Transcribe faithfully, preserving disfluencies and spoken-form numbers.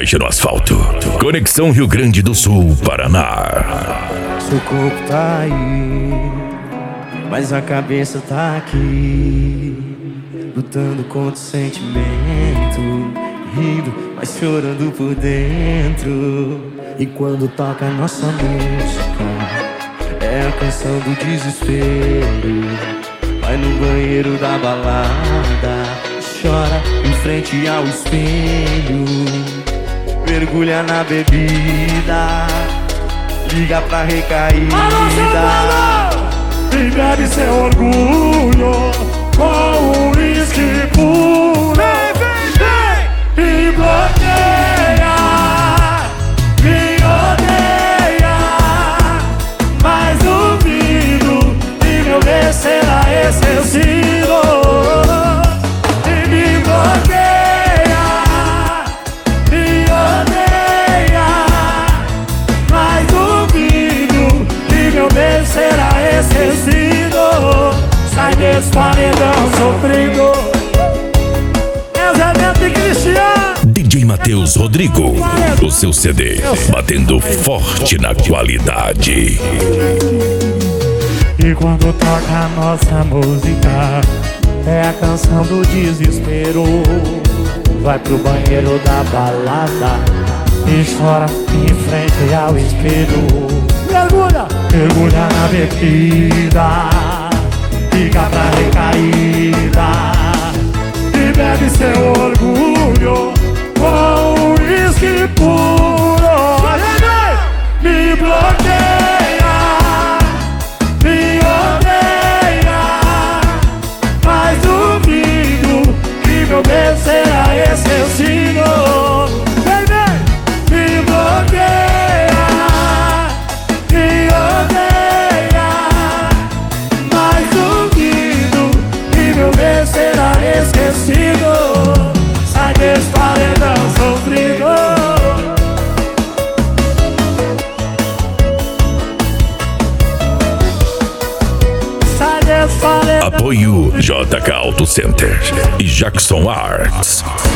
Garagem no asfalto. Conexão Rio Grande do Sul, Paraná. Seu corpo tá aí, mas a cabeça tá aqui, lutando contra o sentimento, rindo, mas chorando por dentro. E quando toca a nossa música, é a canção do desespero. Vai no banheiro da balada, chora em frente ao espelho, mergulha na bebida, liga pra recaída e bebe seu orgulho com um uísque puro. Vem, vem, vem! E bloqueia, me odeia, mas duvido que meu bem será esquecido. E me bloqueia, me odeia, mas duvido que meu bem será esquecido. Sai desse paredão sofrido. Casamento e Cristiano. D J Matheus Rodrigo, o seu C D batendo forte na qualidade. E quando toca a nossa música, é a canção do desespero. Vai pro banheiro da balada e chora em frente ao espelho. Mergulha, mergulha na bebida, liga pra recaída e bebe seu orgulho com um uísque puro. Me bloqueia, me odeia, mas duvido que meu bem será esquecido. Vem, vem! Me bloqueia, me odeia, mas duvido que meu bem será esquecido. Sai desse paredão sofrido. Apoio J K Auto Center e Jackson Arts.